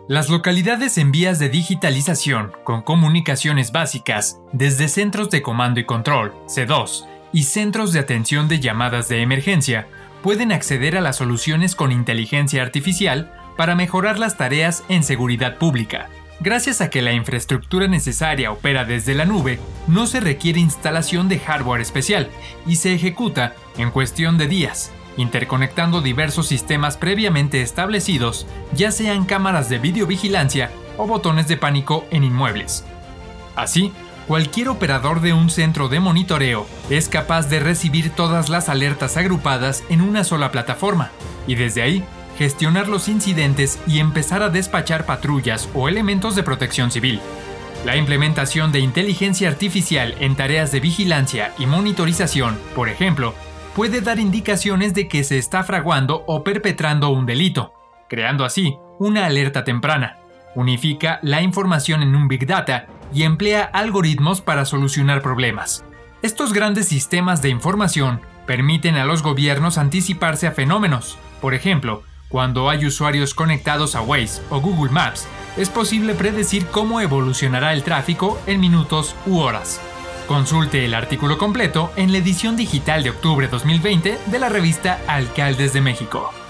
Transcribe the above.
Las localidades en vías de digitalización, con comunicaciones básicas, desde centros de comando y control, C2, y centros de atención de llamadas de emergencia, pueden acceder a las soluciones con inteligencia artificial para mejorar las tareas en seguridad pública. Gracias a que la infraestructura necesaria opera desde la nube, no se requiere instalación de hardware especial y se ejecuta en cuestión de días, interconectando diversos sistemas previamente establecidos, ya sean cámaras de videovigilancia o botones de pánico en inmuebles. Así, cualquier operador de un centro de monitoreo es capaz de recibir todas las alertas agrupadas en una sola plataforma, y desde ahí, gestionar los incidentes y empezar a despachar patrullas o elementos de protección civil. La implementación de inteligencia artificial en tareas de vigilancia y monitorización, por ejemplo, puede dar indicaciones de que se está fraguando o perpetrando un delito, creando así una alerta temprana. Unifica la información en un Big Data y emplea algoritmos para solucionar problemas. Estos grandes sistemas de información permiten a los gobiernos anticiparse a fenómenos. Por ejemplo, cuando hay usuarios conectados a Waze o Google Maps, es posible predecir cómo evolucionará el tráfico en minutos u horas. Consulte el artículo completo en la edición digital de octubre 2020 de la revista Alcaldes de México.